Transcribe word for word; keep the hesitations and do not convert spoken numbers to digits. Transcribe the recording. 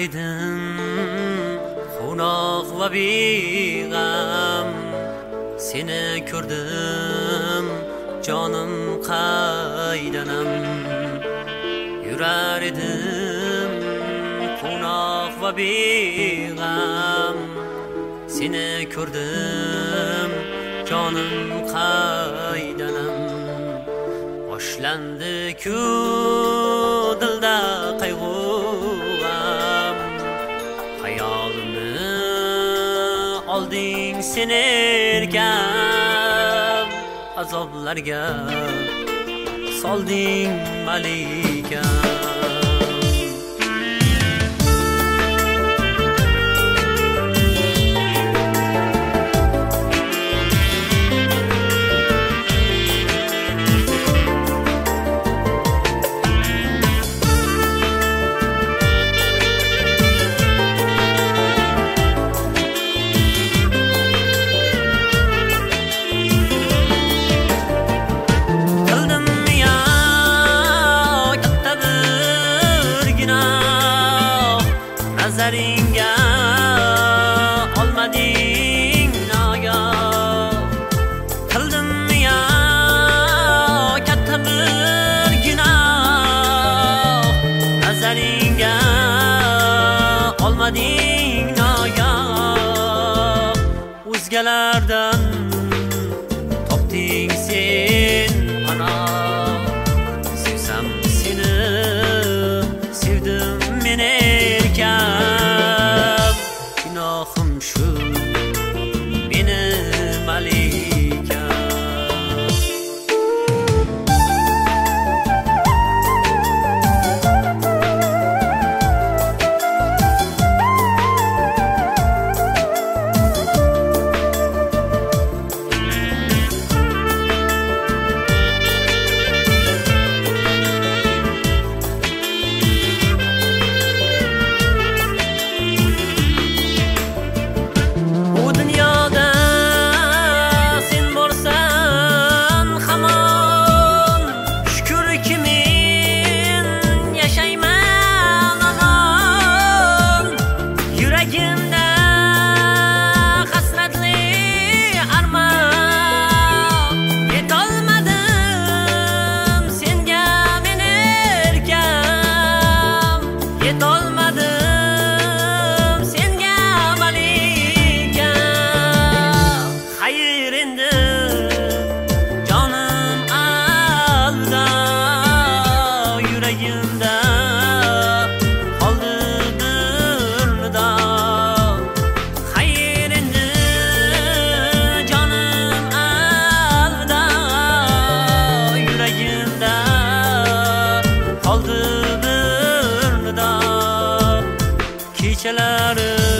edim xunoq va beg'am, seni ko'rdim jonim qaydanam. Yurar edim xunoq va beg'am, seni ko'rdim jonim qaydanam. Boshlandi-ku dilda qayg'um, hayolimni olding sen erkam, azoblarga solding malikam. Nazaringga olmading nogoh, qildim ya katta bir gunoh. Nazaringga olmading nogoh, o'zgalardan topding sen panoh. Sevsam seni sevdim men erkam, gunohim shu meni malikam. Kechalari